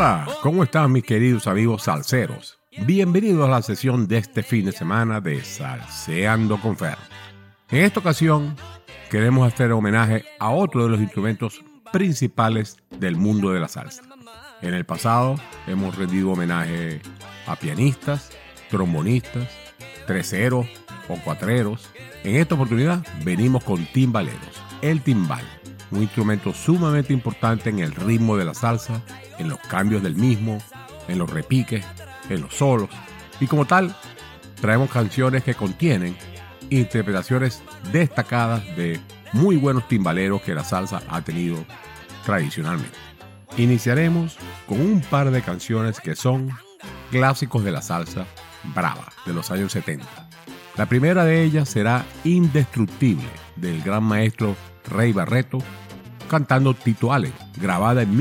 Hola, ¿cómo están mis queridos amigos salseros? Bienvenidos a la sesión de este fin de semana de Salseando con Fer. En esta ocasión queremos hacer homenaje a otro de los instrumentos principales del mundo de la salsa. En el pasado hemos rendido homenaje a pianistas, trombonistas, treseros o cuatreros. En esta oportunidad venimos con timbaleros, el timbal, un instrumento sumamente importante en el ritmo de la salsa, en los cambios del mismo, en los repiques, en los solos, y como tal traemos canciones que contienen interpretaciones destacadas de muy buenos timbaleros que la salsa ha tenido tradicionalmente. Iniciaremos con un par de canciones que son clásicos de la salsa brava de los años 70. La primera de ellas será Indestructible, del gran maestro Rey Barreto, cantando Tito Allen, grabada en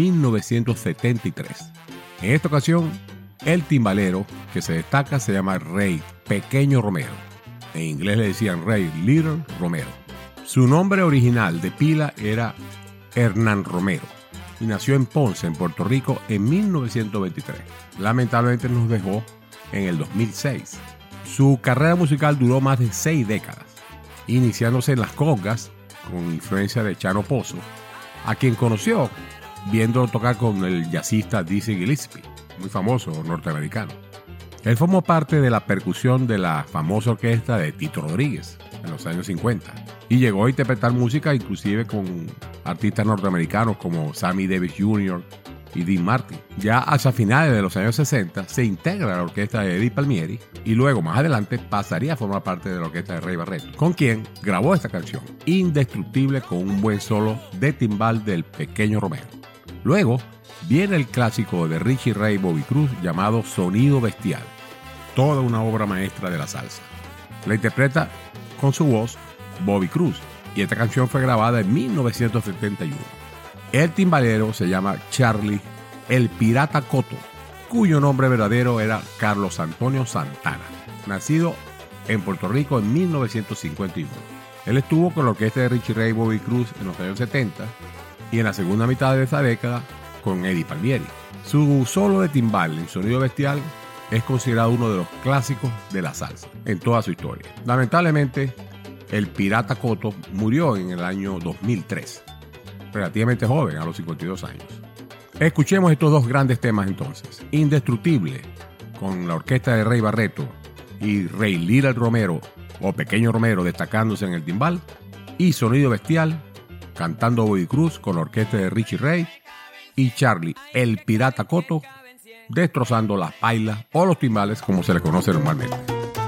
1973. En esta ocasión, el timbalero que se destaca se llama Rey Pequeño Romero. En inglés le decían Rey Little Romero. Su nombre original de pila era Hernán Romero y nació en Ponce, en Puerto Rico, en 1923. Lamentablemente nos dejó en el 2006. Su carrera musical duró más de 6 décadas, iniciándose en las congas con influencia de Chano Pozo, a quien conoció viéndolo tocar con el jazzista Dizzy Gillespie, muy famoso norteamericano. Él formó parte de la percusión de la famosa orquesta de Tito Rodríguez en los años 50 y llegó a interpretar música inclusive con artistas norteamericanos como Sammy Davis Jr. y Dean Martin. Ya hacia finales de los años 60 se integra a la orquesta de Eddie Palmieri y luego más adelante pasaría a formar parte de la orquesta de Rey Barreto, con quien grabó esta canción, Indestructible, con un buen solo de timbal del Pequeño Romero. Luego viene el clásico de Richie Ray y Bobby Cruz llamado Sonido Bestial, toda una obra maestra de la salsa. La interpreta con su voz Bobby Cruz y esta canción fue grabada en 1971. El timbalero se llama Charlie el Pirata Cotto, cuyo nombre verdadero era Carlos Antonio Santana, nacido en Puerto Rico en 1951. Él estuvo con la orquesta de Richie Ray y Bobby Cruz en los años 70 y en la segunda mitad de esa década con Eddie Palmieri. Su solo de timbal en Sonido Bestial es considerado uno de los clásicos de la salsa en toda su historia. Lamentablemente, el Pirata Cotto murió en el año 2003, relativamente joven, a los 52 años. Escuchemos estos dos grandes temas entonces. Indestructible, con la orquesta de Rey Barreto y Rey Little Romero o Pequeño Romero destacándose en el timbal, y Sonido Bestial, cantando Bobby Cruz con la orquesta de Richie Ray y Charlie el Pirata Cotto destrozando las pailas o los timbales como se le conoce normalmente.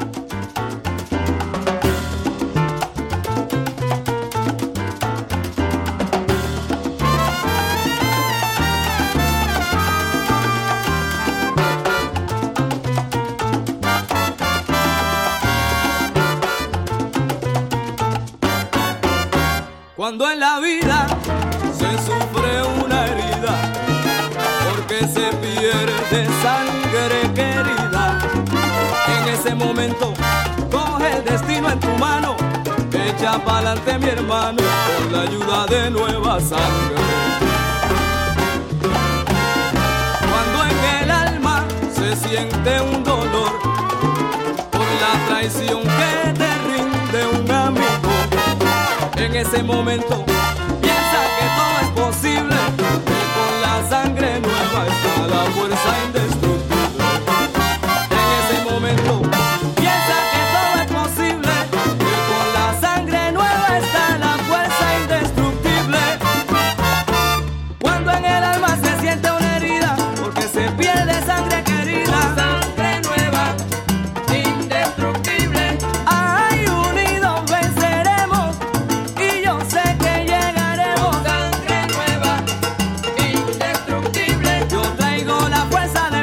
Cuando en la vida se sufre una herida, porque se pierde sangre querida, en ese momento coge el destino en tu mano, echa pa'lante mi hermano, con la ayuda de nueva sangre. Cuando en el alma se siente un dolor por la traición que te rinde un amigo, en ese momento piensa que todo es posible, que con la sangre nueva está la fuerza indestructible. En ese momento piensa que todo es posible, que con la sangre nueva está la fuerza indestructible. Cuando en el alma se siente una herida, porque se pierde sangre querida, sangre nueva, indestructible. Ay, unidos venceremos, y yo sé que llegaremos. Sangre nueva, indestructible. Yo traigo la fuerza de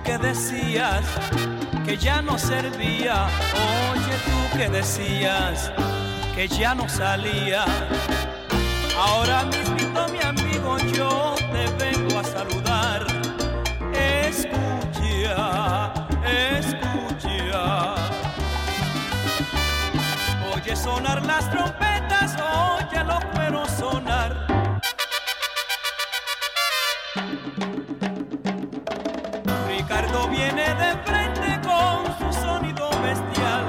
que decías que ya no servía. Oye, tú que decías que ya no salía. Ahora mismito, mi amigo, yo te vengo a saludar. Escucha, escucha. Oye sonar las trompetas, oye los cueros sonar. Ricardo viene de frente con su sonido bestial.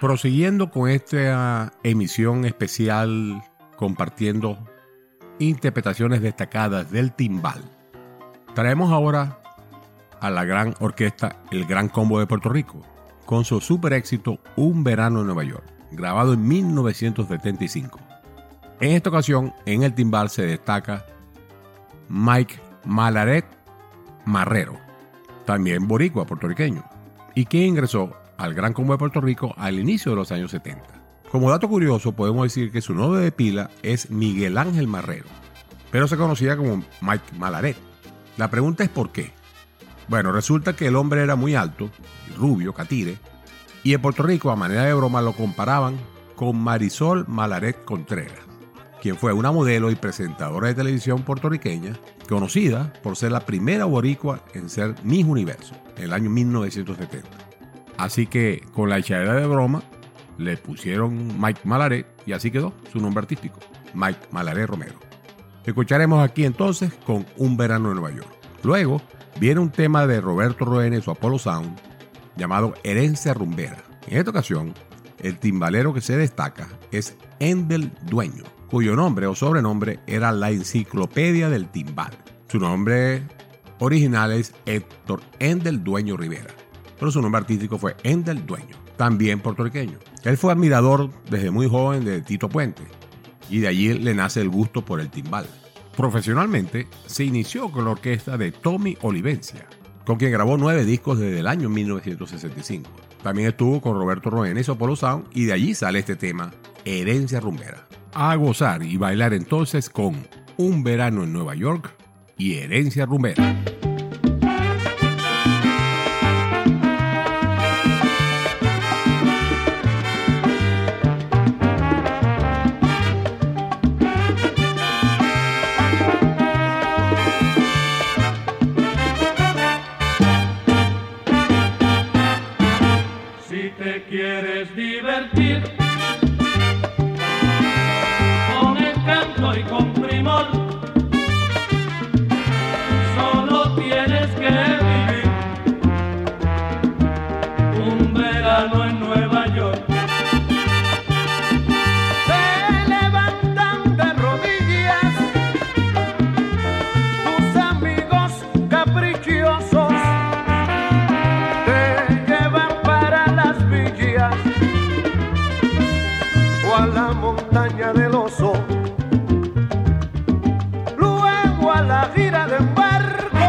Prosiguiendo con esta emisión especial compartiendo interpretaciones destacadas del timbal, traemos ahora a la gran orquesta El Gran Combo de Puerto Rico con su super éxito Un Verano en Nueva York, grabado en 1975. En esta ocasión, en el timbal se destaca Mike Malaret Marrero, también boricua puertorriqueño, y quien ingresó al Gran Combo de Puerto Rico al inicio de los años 70. Como dato curioso, podemos decir que su nombre de pila es Miguel Ángel Marrero, pero se conocía como Mike Malaret. La pregunta es ¿por qué? Bueno, resulta que el hombre era muy alto, rubio, catire, y en Puerto Rico, a manera de broma, lo comparaban con Marisol Malaret Contreras, quien fue una modelo y presentadora de televisión puertorriqueña, conocida por ser la primera boricua en ser Miss Universo, en el año 1970. Así que, con la echadera de broma, le pusieron Mike Malaret y así quedó su nombre artístico, Mike Malaret Romero. Escucharemos aquí entonces con Un Verano en Nueva York. Luego viene un tema de Roberto Roene y su Apollo Sound llamado Herencia Rumbera. En esta ocasión, el timbalero que se destaca es Endel Dueño, cuyo nombre o sobrenombre era la Enciclopedia del Timbal. Su nombre original es Héctor Endel Dueño Rivera, pero su nombre artístico fue Endel Dueño, también puertorriqueño. Él fue admirador desde muy joven de Tito Puente y de allí le nace el gusto por el timbal. Profesionalmente se inició con la orquesta de Tommy Olivencia, con quien grabó 9 discos desde el año 1965. También estuvo con Roberto Roene y su Apollo Sound y de allí sale este tema, Herencia Rumbera. A gozar y bailar entonces con Un Verano en Nueva York y Herencia Rumbera. ¿Quieres divertir con el canto y con primor? Solo tienes que vivir un verano en Nueva York. Te levantan de rodillas tus amigos caprichosos. O a la montaña del oso, luego a la gira de un barco,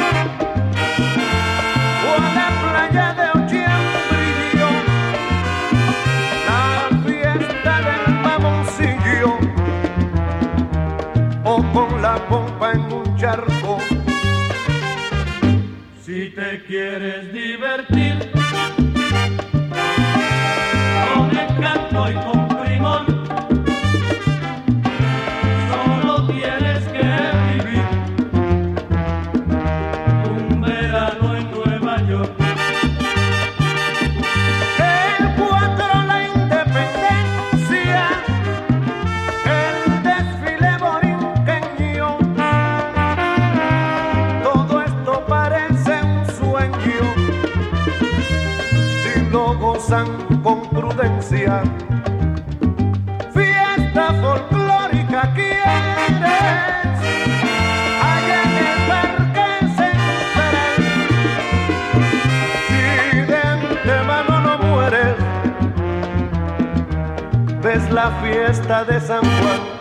o a la playa de Ochiambrillo, la fiesta del mamoncillo, o con la pompa en un charco. Si te quieres divertir con el canto y con primor, solo tienes que vivir un verano en Nueva York. El 4 la independencia, el desfile borinqueño, todo esto parece un sueño si lo gozan con prudencia. Fiesta folclórica quieres, allá en el Parque Central. Si de antemano no mueres, ves la fiesta de San Juan.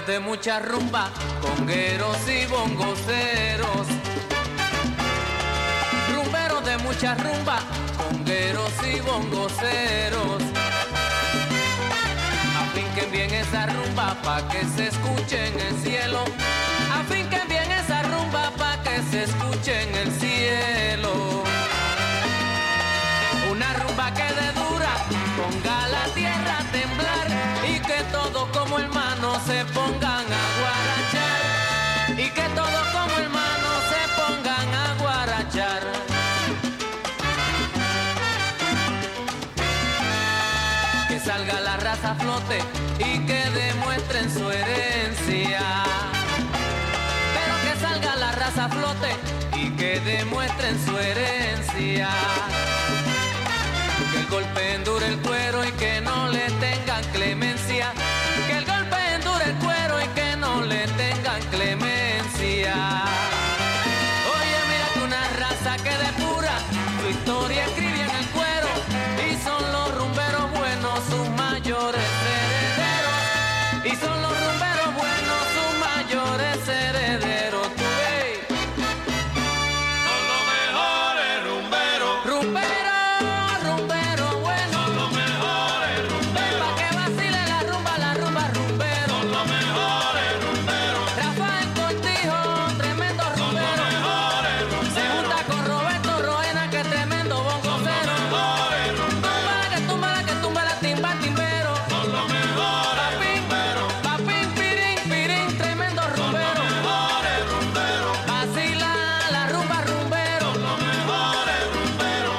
de mucha rumba, congueros y bongoceros. Rumberos de mucha rumba, congueros y bongoceros. Afinquen bien esa rumba pa' que se escuche en el cielo. Afinquen bien esa rumba pa' que se escuche en el cielo. Una rumba que de dura ponga la tierra a temblar y que todos como hermanos se pongan a guarachar. Y que todos como hermanos se pongan a guarachar. Que salga la raza a flote y que demuestren su herencia. Pero que salga la raza a flote y que demuestren su herencia. Que el golpe endure el cuero y que no le tengan clemencia. Que el golpe endure el cuero y que no le tengan clemencia. Oye, mira que una raza que depura su historia escribe en el cuero. Y son los rumberos buenos sus mayores herederos. Y son los rumberos buenos sus mayores herederos. Tú ves. Son los mejores rumberos. Rumbero bueno. Son los mejores rumberos. Pa' que vacile la rumba rumbero. Son los mejores rumberos. Rafael Cortijo, tremendo Son los rumbero. mejores rumberos. Se junta con Roberto Roena, que tremendo bongocero. Son los mejores rumberos. Túmbala que tumba la timba timbero. Son los mejores rumberos. Papín, pirín, tremendo Son los rumbero. mejores rumberos. Vacila la rumba rumbero. Son los mejores rumberos.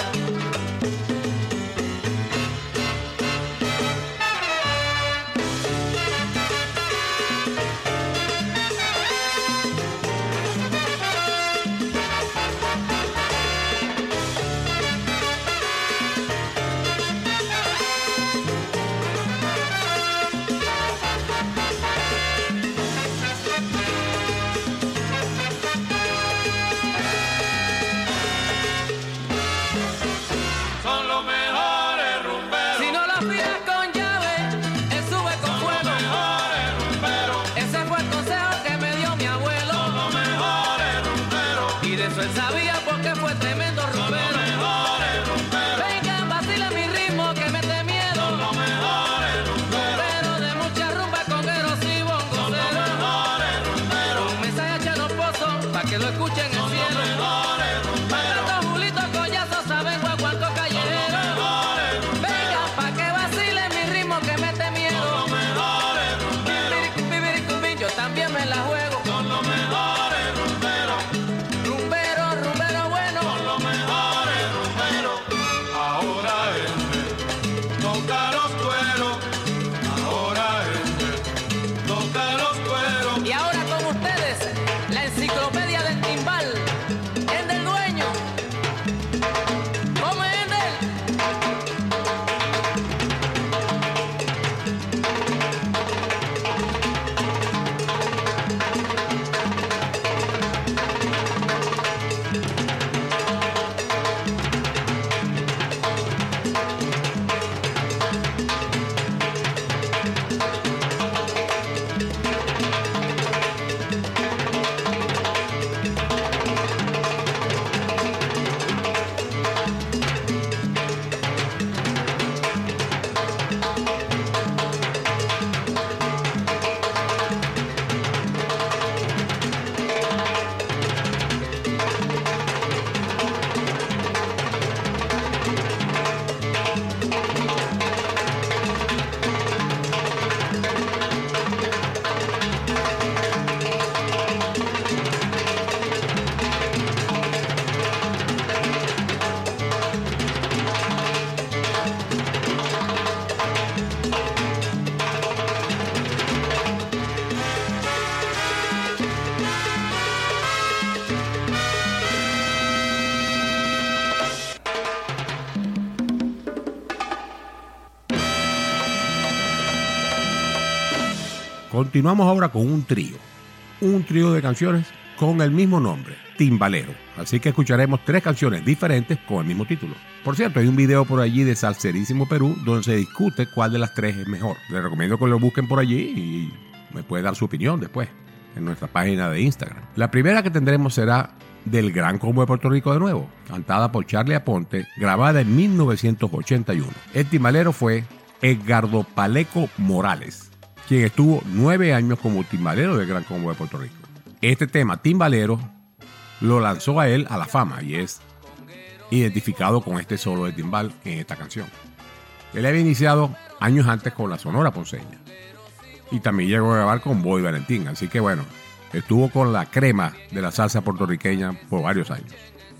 Son los mejores rumberos. Si no lo afilas con llave, él sube con Son los fuego. mejores rumberos. Ese fue el consejo que me dio mi abuelo. Son los mejores rumberos. Y de eso él sabía porque fue tremendo Son los rumbero. mejores rumberos. Venga, vacile mi ritmo que mete miedo. Son los mejores rumberos. Pero de mucha rumba, congueros y Son los bongoceros. mejores rumberos. Un mensaje a Chano Pozo, pa' que lo escuchen en el Son los cielo. mejores rumberos. Estos Julito Collazo saben guaguanco callejero. Mejores rumberos. Venga, pa' que vacile mi ritmo que mete miedo. Son los mejores rumberos. Pibiricubín, yo también me la juego. Son los mejores rumberos. Rumbero bueno. Son los mejores rumberos. Ahora toca los cueros. Ahora toca los cueros. Y ahora con ustedes, la enciclopedia del timbal. Es del dueño. ¿Cómo es él? Continuamos ahora con un trío de canciones con el mismo nombre, Timbalero. Así que escucharemos 3 canciones diferentes con el mismo título. Por cierto, hay un video por allí de Salserísimo Perú donde se discute cuál de las 3 es mejor. Les recomiendo que lo busquen por allí y me puede dar su opinión después en nuestra página de Instagram. La primera que tendremos será del Gran Combo de Puerto Rico de nuevo, cantada por Charlie Aponte, grabada en 1981. El timbalero fue Edgardo Paleco Morales, quien estuvo 9 años como timbalero del Gran Combo de Puerto Rico. Este tema, Timbalero, lo lanzó a él a la fama y es identificado con este solo de timbal en esta canción. Él había iniciado años antes con la Sonora Ponceña y también llegó a grabar con Bobby Valentín, así que bueno, estuvo con la crema de la salsa puertorriqueña por varios años.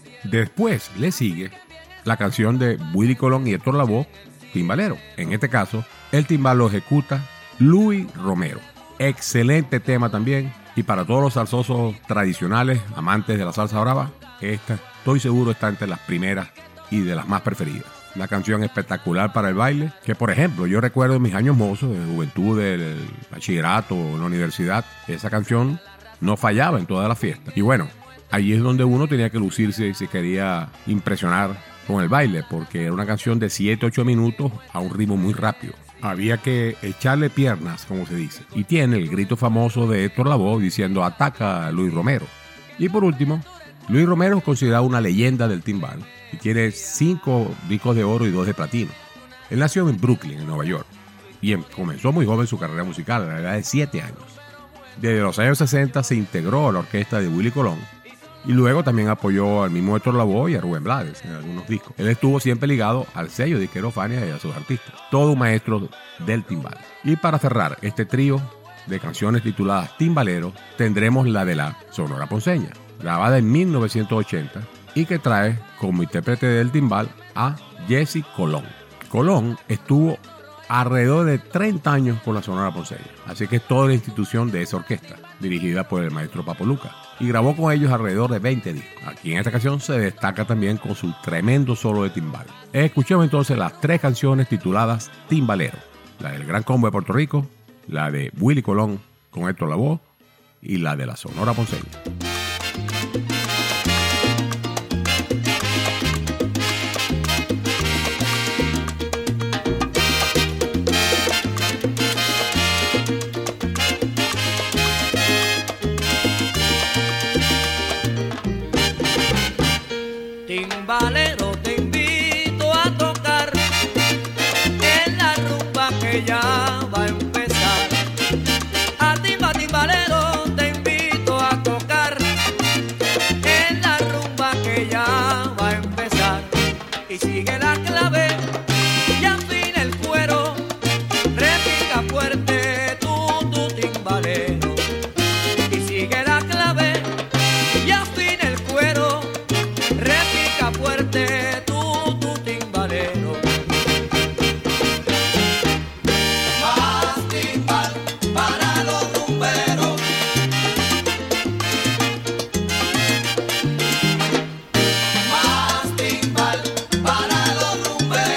Después le sigue la canción de Willy Colón y Héctor Lavoe, Timbalero. En este caso, el timbal lo ejecuta Luis Romero. Excelente tema también, y para todos los salsosos tradicionales, amantes de la salsa brava, esta, estoy seguro, está entre las primeras y de las más preferidas. Una canción espectacular para el baile, que por ejemplo, yo recuerdo en mis años mozos, de juventud, del bachillerato, en la universidad, esa canción no fallaba en todas las fiestas. Y bueno, allí es donde uno tenía que lucirse si quería impresionar con el baile, porque era una canción de 7-8 minutos a un ritmo muy rápido. Había que echarle piernas, como se dice. Y tiene el grito famoso de Héctor Lavoe diciendo "ataca a Luis Romero". Y por último, Luis Romero es considerado una leyenda del timbal y tiene 5 discos de oro y 2 de platino. Él nació en Brooklyn, en Nueva York, y comenzó muy joven su carrera musical, a la edad de 7 años. Desde los años 60 se integró a la orquesta de Willy Colón y luego también apoyó al mismo Héctor Lavoe y a Rubén Blades en algunos discos. Él estuvo siempre ligado al sello de disquero Fania y a sus artistas. Todo un maestro del timbal. Y para cerrar este trío de canciones tituladas Timbalero, tendremos la de la Sonora Ponceña, grabada en 1980 y que trae como intérprete del timbal a Jesse Colón. Colón estuvo alrededor de 30 años con la Sonora Ponceña, así que es toda la institución de esa orquesta, dirigida por el maestro Papo Luca, y grabó con ellos alrededor de 20 discos. Aquí en esta canción se destaca también con su tremendo solo de timbal. Escuchemos entonces las 3 canciones tituladas Timbalero, la del Gran Combo de Puerto Rico, la de Willy Colón con Héctor Lavoe y la de la Sonora Ponceña. Timbalero, te invito a tocar en la rumba que ya va a empezar. A timbalero, te invito a tocar en la rumba que ya va a empezar. Y sigue la clave y afina el cuero, repica fuerte tu timbalero. Y sigue la clave y afina el cuero, repica fuerte tu timbalero. Más timbal para los rumberos. Más timbal para los rumberos.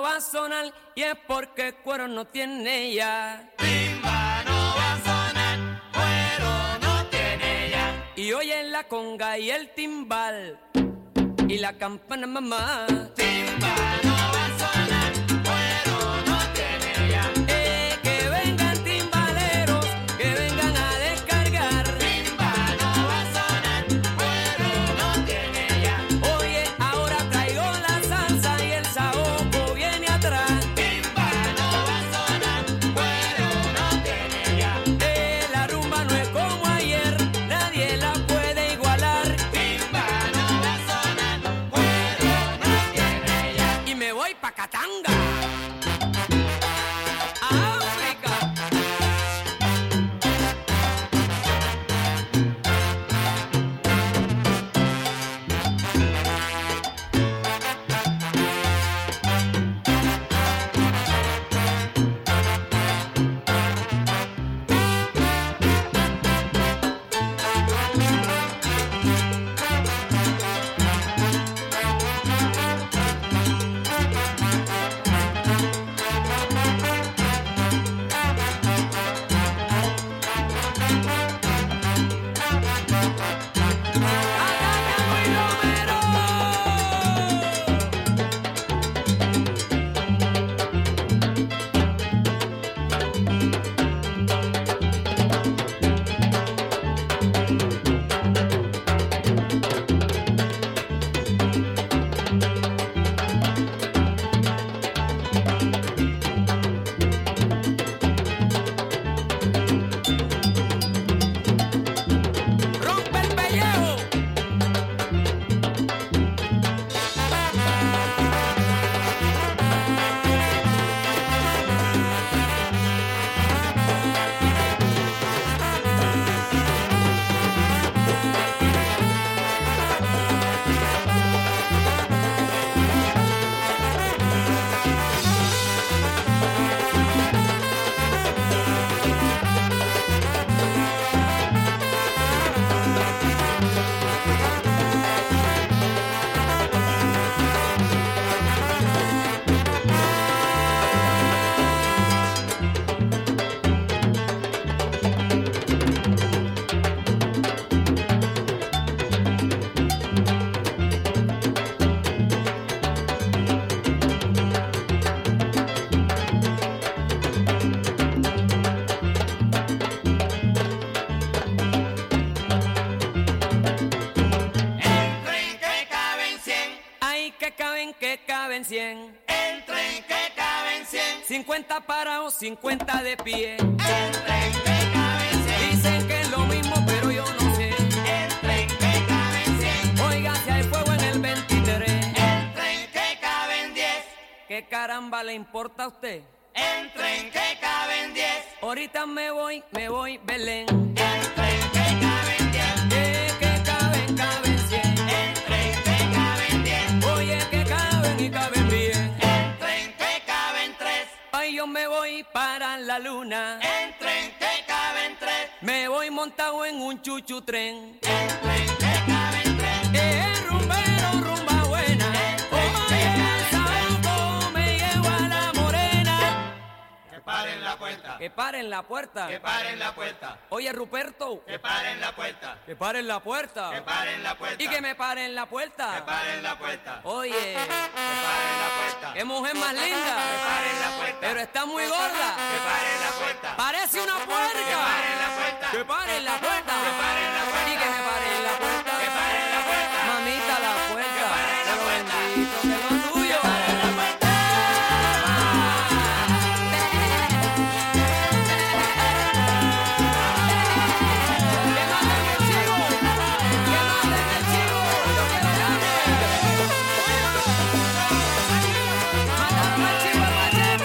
no va a sonar y es porque cuero no tiene ya. Timba no va a sonar, cuero no tiene ya. Y oye la conga y el timbal y la campana mamá. Timba no va a sonar, cuero no tiene ya. Que vengan timbaleros, que vengan a descargar. Timba no va a sonar, cuero no tiene ya. Oye, ahora traigo la salsa y el saoco viene atrás. Timba no va a sonar, cuero no tiene ya. La rumba no es como ayer, nadie la puede igualar. Timba no va a sonar, cuero no tiene ya. Y me voy pa' Katanga, a África. Rompe el pellejo. Entren que caben 100, Ay, que caben 100. entren que caben 100, 50 parados, 50 de pie. entren que caben 100, Dicen que es lo mismo, pero yo no sé. entren que caben 100, Oiga, si hay fuego en el 23, entren que caben 10, ¿qué caramba le importa a usted? entren que caben 10, Ahorita me voy, Belén. entren que caben 10, Que caben 100. entren que caben 10, Oye, que caben y caben bien. entren que caben 3, Ay, yo me voy para la luna. entren que caben 3, Me voy montado en un chuchu tren. entren que caben 3, Rumbero, rumba buena. Oye, el saoco me llevo a la morena. que paren la puerta, Que paren la puerta. que paren la puerta, Oye, Ruperto, que paren la puerta, que paren la puerta. que paren la puerta, Y que me paren la que puerta. paren la puerta, Oye, que paren la puerta, qué mujer más linda. que paren la puerta, Pero está muy gorda. que paren la puerta, Parece una puerca. que paren la puerta, Que paren la puerta. que paren la puerta, Y que me paren la puerta. que paren la puerta, Mamita, la puerta. paren la Pero puerta. bendito que lo tuyo. que paren la puerta. Que maten el chivo. Que maten el chivo. Yo quiero carne. Mataron al chivo al Pacheco.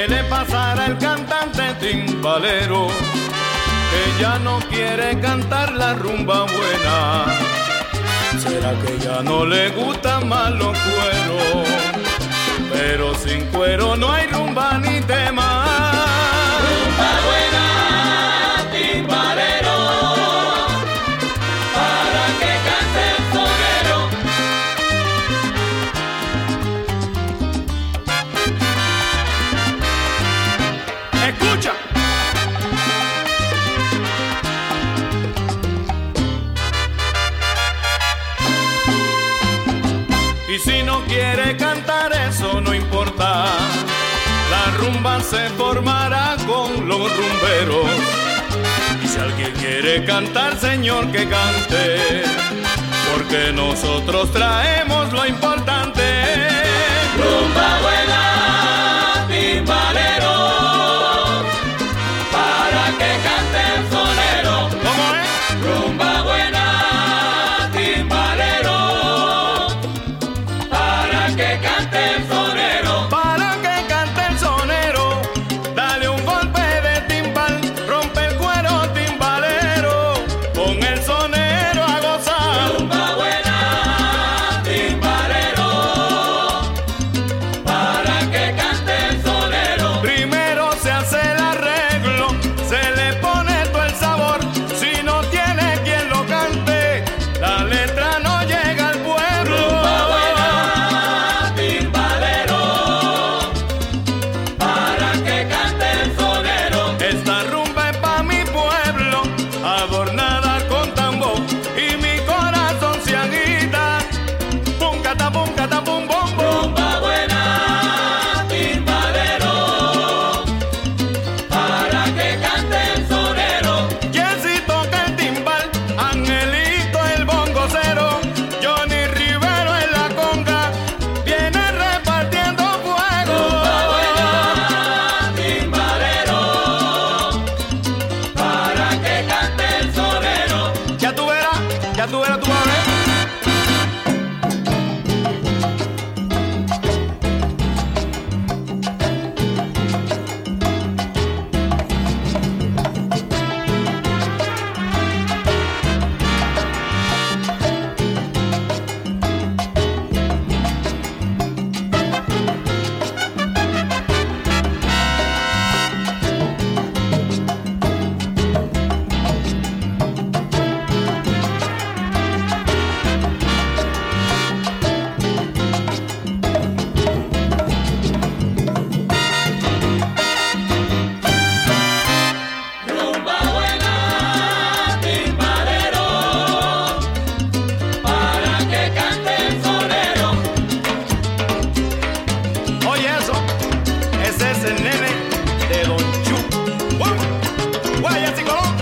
¿Qué le pasará al cantante timbalero que ya no quiere cantar la rumba buena? ¿Será que ya no le gustan más los cueros? Pero sin cuero no hay rumba ni tema. Rumba buena, timbalero, para que cante el sonero. ¡Escucha! Y si no quiere cantar eso no importa, la rumba se formará con los rumberos. Y si alguien quiere cantar, señor, que cante, porque nosotros traemos lo importante. Rumba buena, timbalero, para que cante el sonero. ¿Cómo es? Rumba buena, timbalero, para que cante el sonero. Para que cante el sonero, dale un golpe de timbal, rompe el cuero timbalero, con el sonero a gozar. Rumba buena, timbalero, para que cante el sonero. Primero se hace el arreglo, se le pone todo el sabor. Si no tiene quien lo cante, la letra no llega al pueblo. Rumba buena, timbalero, para que cante el sonero. Esta rumba es pa' mi pueblo, adornada con tambor, y mi corazón se agita. Pum, cata, pum, bom, bom. Rumba buena, timbalero, para que cante el sonero. Jessy toca el timbal, Angelito el bongocero, Johnny Rivero en la conga, viene repartiendo fuego. Rumba buena, timbalero, para que cante el sonero. Ya tú verás, tú vas a ver. Rumba buena, timbalero, para que cante el sonero. Oye eso, ese es el nene de Don Chu. Guay, así Colón.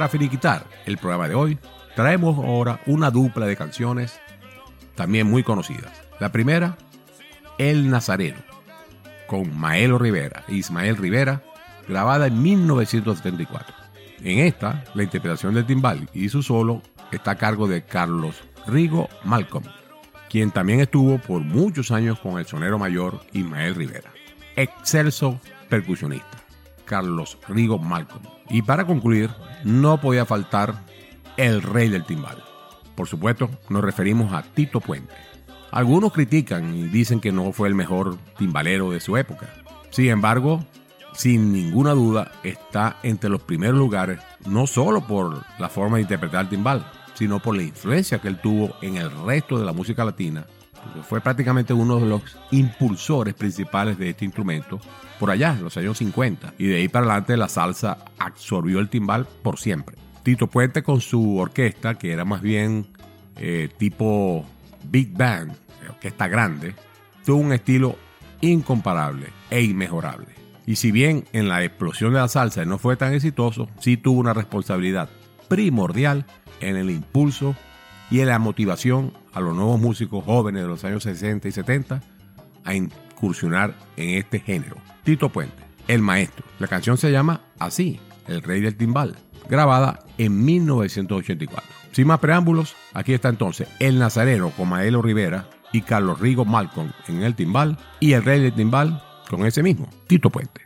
para finiquitar el programa de hoy, traemos ahora una dupla de canciones también muy conocidas. La primera, El Nazareno, con Maelo Rivera e Ismael Rivera, grabada en 1974. En esta, la interpretación del timbal y su solo está a cargo de Carlos Rigo Malcolm, quien también estuvo por muchos años con el sonero mayor Ismael Rivera. Excelso percusionista, Carlos Rigo Malcolm. Y para concluir, no podía faltar el rey del timbal. Por supuesto, nos referimos a Tito Puente. Algunos critican y dicen que no fue el mejor timbalero de su época. Sin embargo, sin ninguna duda, está entre los primeros lugares, no solo por la forma de interpretar el timbal, sino por la influencia que él tuvo en el resto de la música latina, porque fue prácticamente uno de los impulsores principales de este instrumento por allá, en los años 50, y de ahí para adelante la salsa absorbió el timbal por siempre. Tito Puente con su orquesta, que era más bien tipo big band, orquesta grande, tuvo un estilo incomparable e inmejorable. Y si bien en la explosión de la salsa no fue tan exitoso, sí tuvo una responsabilidad primordial en el impulso y en la motivación a los nuevos músicos jóvenes de los años 60 y 70 a incursionar en este género. Tito Puente, el maestro. La canción se llama así, El Rey del Timbal, grabada en 1984. Sin más preámbulos, aquí está entonces El Nazareno con Maelo Rivera y Carlos Rigo Malcolm en el timbal, y El Rey del Timbal con ese mismo, Tito Puente.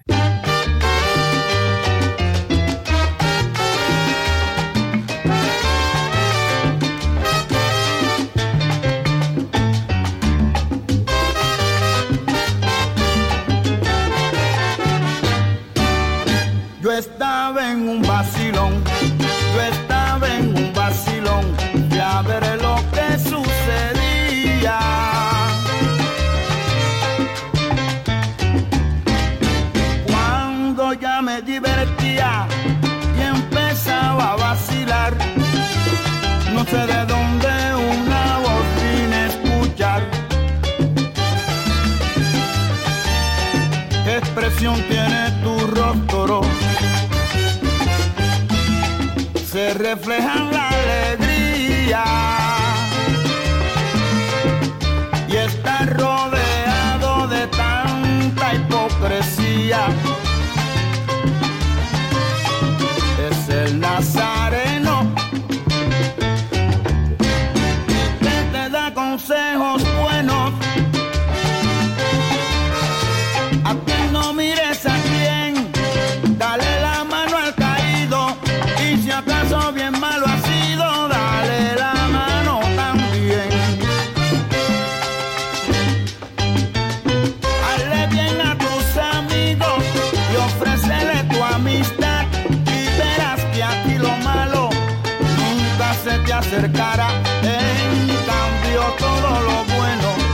Yo estaba en un vacilón, fui a ver lo que sucedía. Cuando ya me divertía y empezaba a vacilar, no sé de dónde una voz vine a escuchar. ¿Qué expresión tiene tu rostro? Se refleja en la alegría y está rodeado de tanta hipocresía. Es el Nazareno que te da consejos buenos. A ti no mires a quién, dale la mano al caído, y si acaso bien malo ha sido, dale la mano también. Hazle bien a tus amigos y ofrécele tu amistad, y verás que a ti lo malo nunca se te acercará. En cambio todo lo bueno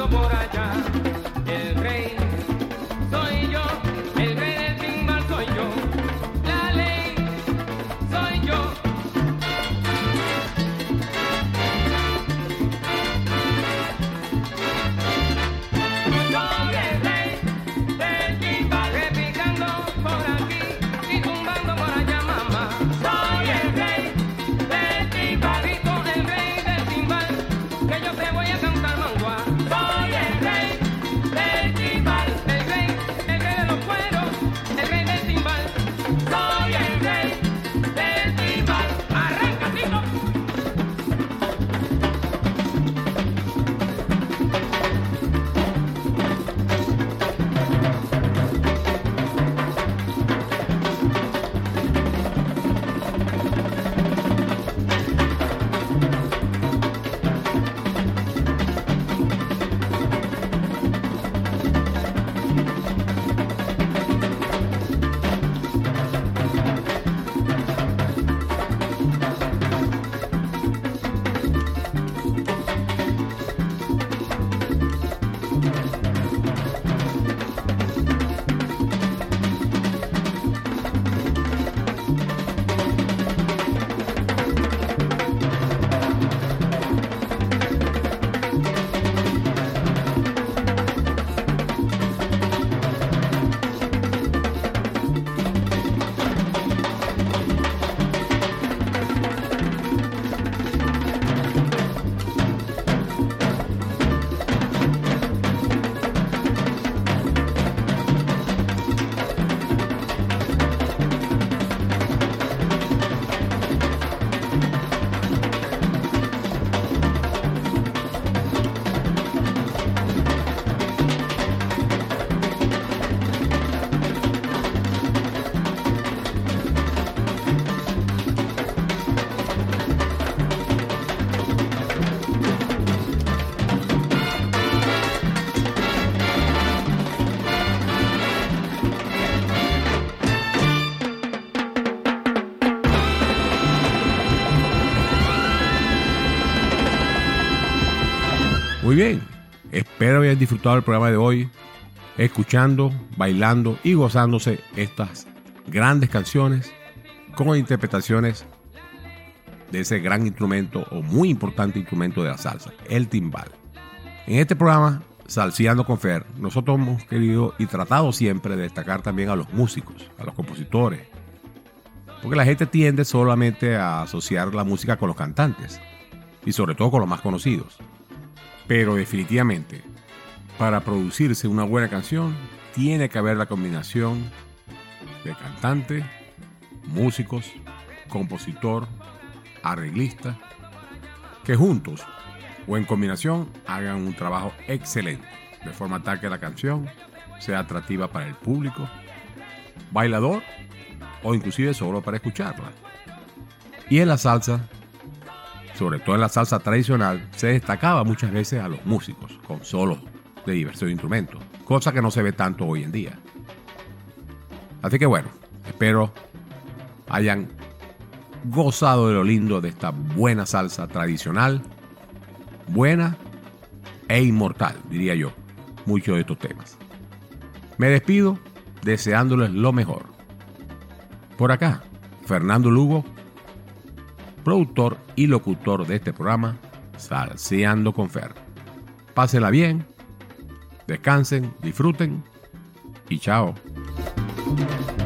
por allá. El rey soy yo, el rey del timbal soy yo. La ley soy yo. Soy el rey del timbal, repicando por aquí y tumbando por allá, mamá. Soy el rey del timbalito, el rey del timbal, que yo te voy a cantar mangua. Soy el rey del timbal, el rey de los cueros, el rey del timbal. Soy el rey del timbal. Arranca, Tito. Muy bien, espero hayan disfrutado el programa de hoy, escuchando, bailando y gozándose estas grandes canciones con interpretaciones de ese gran instrumento o muy importante instrumento de la salsa, el timbal. En este programa, Salseando con Fer, nosotros hemos querido y tratado siempre de destacar también a los músicos, a los compositores, porque la gente tiende solamente a asociar la música con los cantantes y sobre todo con los más conocidos. Pero definitivamente, para producirse una buena canción, tiene que haber la combinación de cantante, músicos, compositor, arreglista, que juntos o en combinación hagan un trabajo excelente, de forma tal que la canción sea atractiva para el público, bailador o inclusive solo para escucharla. Y en la salsa, sobre todo en la salsa tradicional, se destacaba muchas veces a los músicos con solos de diversos instrumentos, cosa que no se ve tanto hoy en día. Así que bueno, espero hayan gozado de lo lindo de esta buena salsa tradicional, buena e inmortal, diría yo, muchos de estos temas. Me despido deseándoles lo mejor. Por acá, Fernando Lugo, productor y locutor de este programa, Salseando con Fer. Pásenla bien, descansen, disfruten y chao.